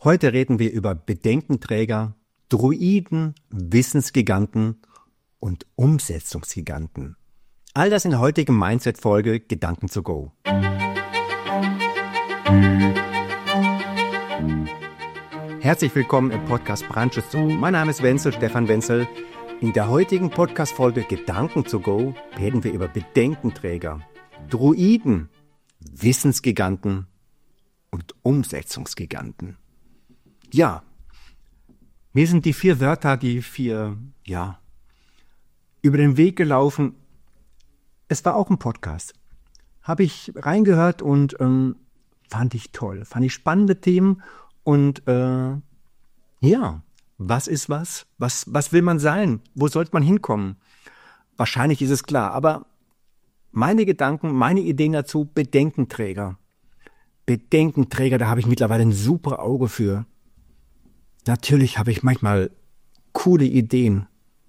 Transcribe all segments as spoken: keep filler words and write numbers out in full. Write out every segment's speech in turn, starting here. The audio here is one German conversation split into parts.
Heute reden wir über Bedenkenträger, Druiden, Wissensgiganten und Umsetzungsgiganten. All das in der heutigen Mindset-Folge Gedanken to go. Herzlich willkommen im Podcast Branches zu. Mein Name ist Wenzel, Stefan Wenzel. In der heutigen Podcast-Folge Gedanken to go reden wir über Bedenkenträger, Druiden, Wissensgiganten und Umsetzungsgiganten. Ja, mir sind die vier Wörter, die vier, ja, über den Weg gelaufen. Es war auch ein Podcast. Habe ich reingehört und ähm, fand ich toll. Fand ich spannende Themen und äh, ja, was ist was? Was, was will man sein? Wo sollte man hinkommen? Wahrscheinlich ist es klar, aber meine Gedanken, meine Ideen dazu, Bedenkenträger. Bedenkenträger, da habe ich mittlerweile ein super Auge für. Natürlich habe ich manchmal coole Ideen.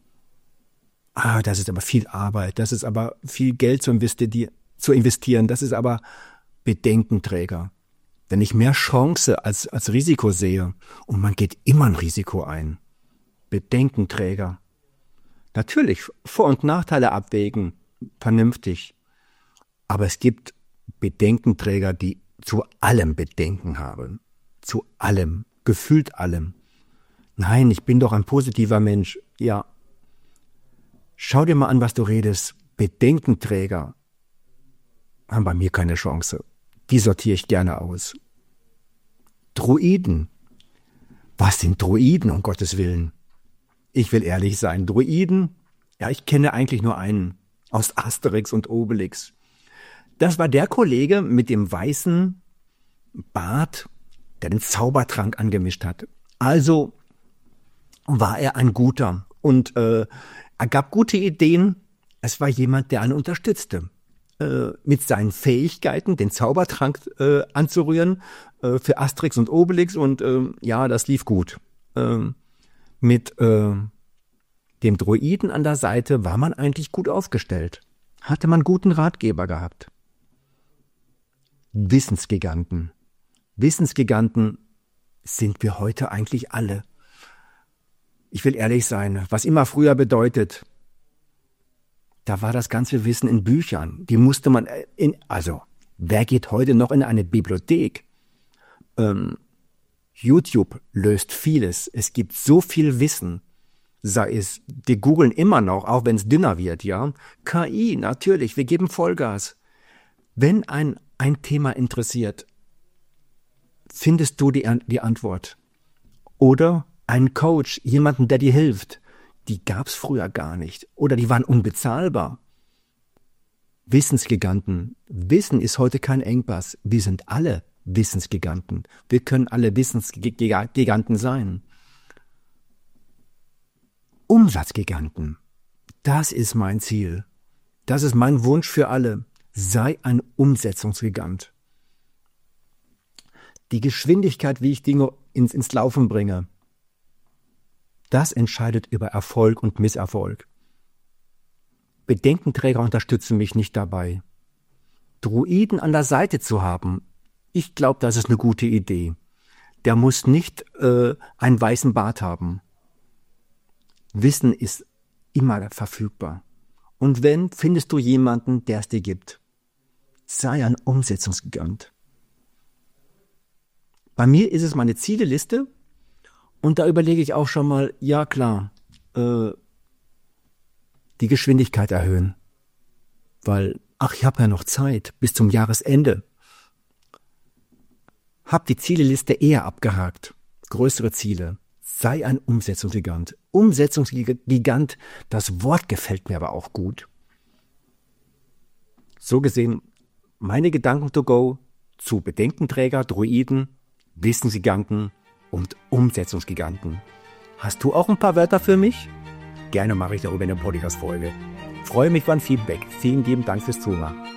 Ah, das ist aber viel Arbeit, das ist aber viel Geld zu investieren, das ist aber Bedenkenträger. Wenn ich mehr Chance als, als Risiko sehe und man geht immer ein Risiko ein. Bedenkenträger. Natürlich, Vor- und Nachteile abwägen, vernünftig. Aber es gibt Bedenkenträger, die zu allem Bedenken haben. Zu allem, gefühlt allem. Nein, ich bin doch ein positiver Mensch. Ja. Schau dir mal an, was du redest. Bedenkenträger haben bei mir keine Chance. Die sortiere ich gerne aus. Druiden. Was sind Druiden, um Gottes Willen? Ich will ehrlich sein. Druiden, ja, ich kenne eigentlich nur einen. Aus Asterix und Obelix. Das war der Kollege mit dem weißen Bart, der den Zaubertrank angemischt hat. Also war er ein Guter und äh, er gab gute Ideen. Es war jemand, der einen unterstützte. Äh, mit seinen Fähigkeiten, den Zaubertrank äh, anzurühren äh, für Asterix und Obelix. Und äh, ja, das lief gut. Äh, mit äh, dem Druiden an der Seite war man eigentlich gut aufgestellt. Hatte man guten Ratgeber gehabt. Wissensgiganten. Wissensgiganten sind wir heute eigentlich alle. Ich will ehrlich sein, was immer früher bedeutet, da war das ganze Wissen in Büchern. Die musste man in, also, wer geht heute noch in eine Bibliothek? Ähm, YouTube löst vieles. Es gibt so viel Wissen. Sei es, die googeln immer noch, auch wenn es dünner wird, ja. K I, natürlich, wir geben Vollgas. Wenn ein, ein Thema interessiert, findest du die, die Antwort. Oder einen Coach, jemanden, der dir hilft. Die gab's früher gar nicht. Oder die waren unbezahlbar. Wissensgiganten. Wissen ist heute kein Engpass. Wir sind alle Wissensgiganten. Wir können alle Wissensgiganten sein. Umsatzgiganten. Das ist mein Ziel. Das ist mein Wunsch für alle. Sei ein Umsetzungsgigant. Die Geschwindigkeit, wie ich Dinge ins, ins Laufen bringe, das entscheidet über Erfolg und Misserfolg. Bedenkenträger unterstützen mich nicht dabei. Druiden an der Seite zu haben, ich glaube, das ist eine gute Idee. Der muss nicht äh, einen weißen Bart haben. Wissen ist immer verfügbar. Und wenn, findest du jemanden, der es dir gibt. Sei ein Umsetzungsgigant. Bei mir ist es meine Zieleliste und da überlege ich auch schon mal, ja klar, äh, die Geschwindigkeit erhöhen. Weil, ach, ich habe ja noch Zeit bis zum Jahresende. Hab die Zieleliste eher abgehakt. Größere Ziele. Sei ein Umsetzungsgigant. Umsetzungsgigant, das Wort gefällt mir aber auch gut. So gesehen, meine Gedanken to go zu Bedenkenträger, Druiden, Wissensgiganten und Umsetzungsgiganten. Hast du auch ein paar Wörter für mich? Gerne mache ich darüber eine Podcast-Folge. Freue mich über ein Feedback. Vielen lieben Dank fürs Zuhören.